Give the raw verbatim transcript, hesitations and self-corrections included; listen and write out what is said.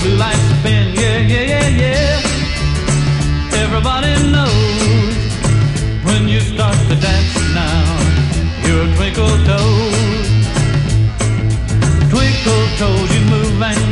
blue lights spin, yeah, yeah, yeah, yeah. Everybody knows when you start to dance now, you're a twinkle toes. Twinkle toes, you move and